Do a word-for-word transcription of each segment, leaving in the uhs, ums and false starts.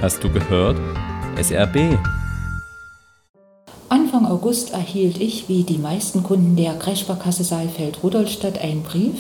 Hast du gehört? S R B. Anfang August erhielt ich, wie die meisten Kunden der Kreissparkasse Saalfeld-Rudolstadt, einen Brief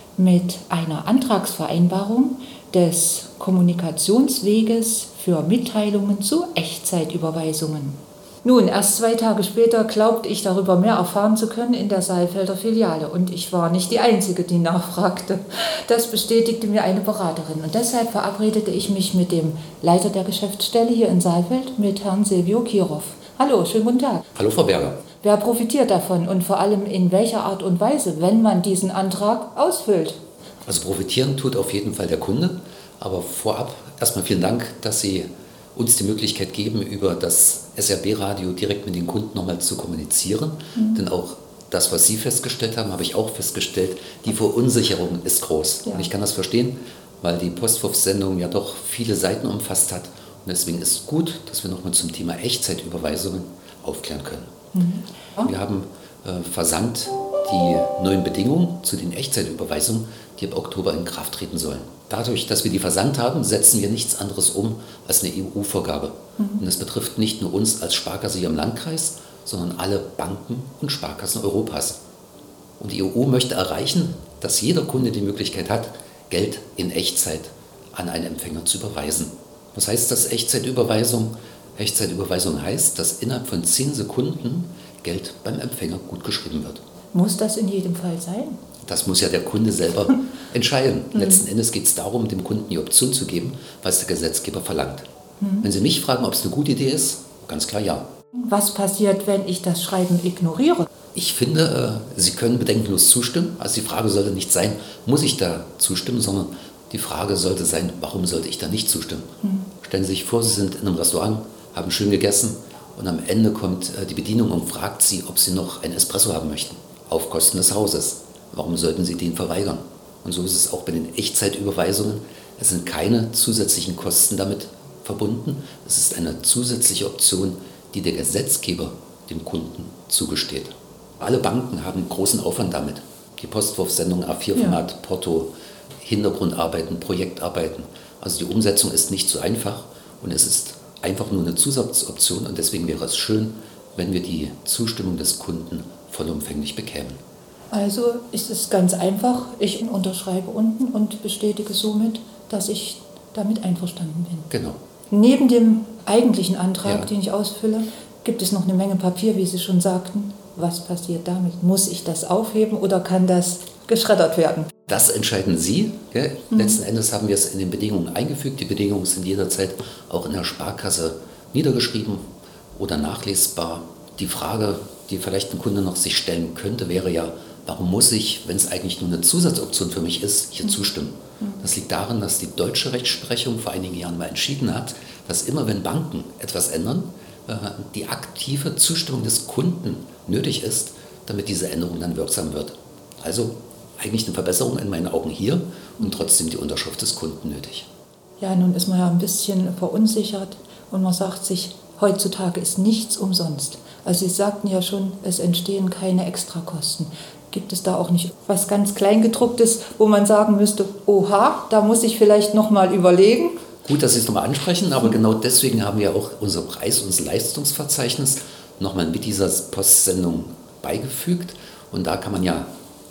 mit einer Antragsvereinbarung des Kommunikationsweges für Mitteilungen zu Echtzeitüberweisungen. Nun, erst zwei Tage später glaubte ich darüber mehr erfahren zu können in der Saalfelder Filiale. Und ich war nicht die Einzige, die nachfragte. Das bestätigte mir eine Beraterin. Und deshalb verabredete ich mich mit dem Leiter der Geschäftsstelle hier in Saalfeld, mit Herrn Silvio Kirov. Hallo, schönen guten Tag. Hallo, Frau Berger. Wer profitiert davon und vor allem in welcher Art und Weise, wenn man diesen Antrag ausfüllt? Also profitieren tut auf jeden Fall der Kunde. Aber vorab erstmal vielen Dank, dass Sie uns die Möglichkeit geben, über das S R B-Radio direkt mit den Kunden nochmal zu kommunizieren. Mhm. Denn auch das, was Sie festgestellt haben, habe ich auch festgestellt, die Verunsicherung ist groß. Ja. Und ich kann das verstehen, weil die Postwurfsendung ja doch viele Seiten umfasst hat. Und deswegen ist es gut, dass wir nochmal zum Thema Echtzeitüberweisungen aufklären können. Mhm. Ja. Wir haben äh, versandt die neuen Bedingungen zu den Echtzeitüberweisungen, die ab Oktober in Kraft treten sollen. Dadurch, dass wir die versandt haben, setzen wir nichts anderes um als eine E U-Vorgabe. Mhm. Und das betrifft nicht nur uns als Sparkasse hier im Landkreis, sondern alle Banken und Sparkassen Europas. Und die E U möchte erreichen, dass jeder Kunde die Möglichkeit hat, Geld in Echtzeit an einen Empfänger zu überweisen. Was heißt das Echtzeitüberweisung? Echtzeitüberweisung heißt, dass innerhalb von zehn Sekunden Geld beim Empfänger gut geschrieben wird. Muss das in jedem Fall sein? Das muss ja der Kunde selber entscheiden. Mhm. Letzten Endes geht es darum, dem Kunden die Option zu geben, was der Gesetzgeber verlangt. Mhm. Wenn Sie mich fragen, ob es eine gute Idee ist, ganz klar ja. Was passiert, wenn ich das Schreiben ignoriere? Ich finde, Sie können bedenkenlos zustimmen. Also die Frage sollte nicht sein, muss ich da zustimmen, sondern die Frage sollte sein, warum sollte ich da nicht zustimmen? Mhm. Stellen Sie sich vor, Sie sind in einem Restaurant, haben schön gegessen und am Ende kommt die Bedienung und fragt Sie, ob Sie noch ein Espresso haben möchten, auf Kosten des Hauses. Warum sollten Sie den verweigern? Und so ist es auch bei den Echtzeitüberweisungen. Es sind keine zusätzlichen Kosten damit verbunden. Es ist eine zusätzliche Option, die der Gesetzgeber dem Kunden zugesteht. Alle Banken haben großen Aufwand damit. Die Postwurfsendung A vier Format, ja. Porto, Hintergrundarbeiten, Projektarbeiten. Also die Umsetzung ist nicht so einfach und es ist einfach nur eine Zusatzoption und deswegen wäre es schön, wenn wir die Zustimmung des Kunden vollumfänglich bekämen. Also ist es ganz einfach, ich unterschreibe unten und bestätige somit, dass ich damit einverstanden bin. Genau. Neben dem eigentlichen Antrag, ja. den ich ausfülle, gibt es noch eine Menge Papier, wie Sie schon sagten. Was passiert damit? Muss ich das aufheben oder kann das geschreddert werden? Das entscheiden Sie. Gell? Mhm. Letzten Endes haben wir es in den Bedingungen eingefügt. Die Bedingungen sind jederzeit auch in der Sparkasse niedergeschrieben oder nachlesbar. Die Frage, die vielleicht ein Kunde noch sich stellen könnte, wäre ja, warum muss ich, wenn es eigentlich nur eine Zusatzoption für mich ist, hier mhm. zustimmen? Das liegt daran, dass die deutsche Rechtsprechung vor einigen Jahren mal entschieden hat, dass immer wenn Banken etwas ändern, die aktive Zustimmung des Kunden nötig ist, damit diese Änderung dann wirksam wird. Also eigentlich eine Verbesserung in meinen Augen hier und trotzdem die Unterschrift des Kunden nötig. Ja, nun ist man ja ein bisschen verunsichert und man sagt sich, heutzutage ist nichts umsonst. Also Sie sagten ja schon, es entstehen keine Extrakosten. Gibt es da auch nicht was ganz Kleingedrucktes, wo man sagen müsste, oha, da muss ich vielleicht nochmal überlegen? Gut, dass Sie es nochmal ansprechen, aber genau deswegen haben wir auch unser Preis- und Leistungsverzeichnis nochmal mit dieser Postsendung beigefügt. Und da kann man ja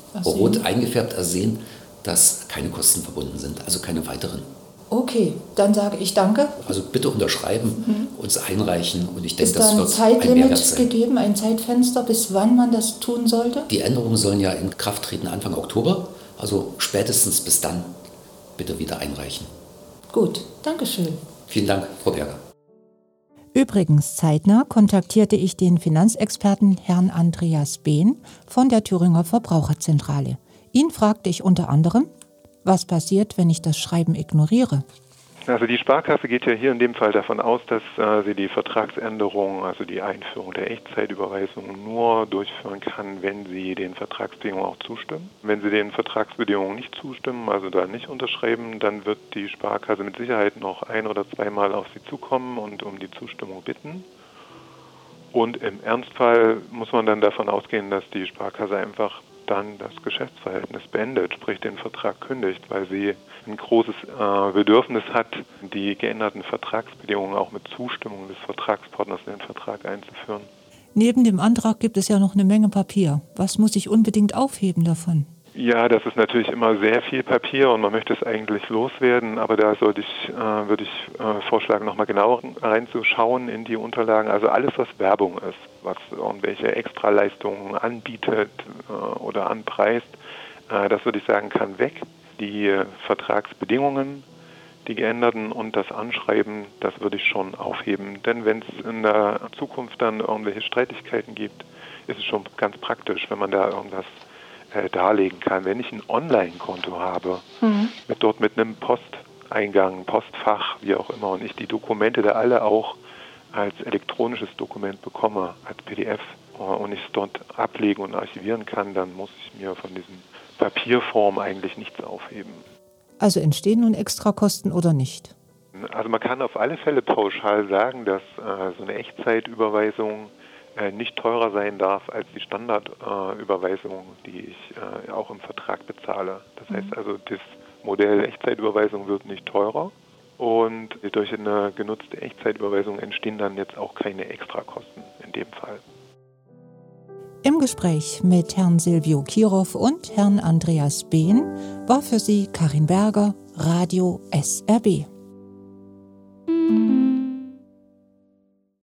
rot eingefärbt ersehen, dass keine Kosten verbunden sind, also keine weiteren. Okay, dann sage ich danke. Also bitte unterschreiben, mhm. uns einreichen und ich denke, das wird ein Mehrwert sein. Ist da ein Zeitlimit gegeben, ein Zeitfenster, bis wann man das tun sollte? Die Änderungen sollen ja in Kraft treten Anfang Oktober, also spätestens bis dann bitte wieder einreichen. Gut, danke schön. Vielen Dank, Frau Berger. Übrigens zeitnah kontaktierte ich den Finanzexperten Herrn Andreas Behn von der Thüringer Verbraucherzentrale. Ihn fragte ich unter anderem, was passiert, wenn ich das Schreiben ignoriere? Also die Sparkasse geht ja hier in dem Fall davon aus, dass äh, sie die Vertragsänderung, also die Einführung der Echtzeitüberweisung nur durchführen kann, wenn sie den Vertragsbedingungen auch zustimmen. Wenn sie den Vertragsbedingungen nicht zustimmen, also da nicht unterschreiben, dann wird die Sparkasse mit Sicherheit noch ein- oder zweimal auf sie zukommen und um die Zustimmung bitten. Und im Ernstfall muss man dann davon ausgehen, dass die Sparkasse einfach dann das Geschäftsverhältnis beendet, sprich den Vertrag kündigt, weil sie ein großes äh, Bedürfnis hat, die geänderten Vertragsbedingungen auch mit Zustimmung des Vertragspartners in den Vertrag einzuführen. Neben dem Antrag gibt es ja noch eine Menge Papier. Was muss ich unbedingt aufheben davon? Ja, das ist natürlich immer sehr viel Papier und man möchte es eigentlich loswerden, aber da sollte ich, äh, würde ich äh, vorschlagen, nochmal genauer reinzuschauen in die Unterlagen. Also alles, was Werbung ist, was irgendwelche Extraleistungen anbietet äh, oder anpreist, äh, das würde ich sagen, kann weg. Die äh, Vertragsbedingungen, die geänderten und das Anschreiben, das würde ich schon aufheben. Denn wenn es in der Zukunft dann irgendwelche Streitigkeiten gibt, ist es schon ganz praktisch, wenn man da irgendwas äh, darlegen kann. Wenn ich ein Online-Konto habe, mhm. mit dort mit einem Posteingang, Postfach, wie auch immer, und ich die Dokumente da alle auch als elektronisches Dokument bekomme, als P D F, äh, und ich es dort ablegen und archivieren kann, dann muss ich mir von diesen Papierform eigentlich nichts aufheben. Also entstehen nun Extrakosten oder nicht? Also man kann auf alle Fälle pauschal sagen, dass äh, so eine Echtzeitüberweisung äh, nicht teurer sein darf als die Standardüberweisung, äh, die ich äh, auch im Vertrag bezahle. Das heißt also, das Modell Echtzeitüberweisung wird nicht teurer und durch eine genutzte Echtzeitüberweisung entstehen dann jetzt auch keine Extrakosten in dem Fall. Im Gespräch mit Herrn Silvio Kirov und Herrn Andreas Behn war für Sie Karin Berger, Radio S R B.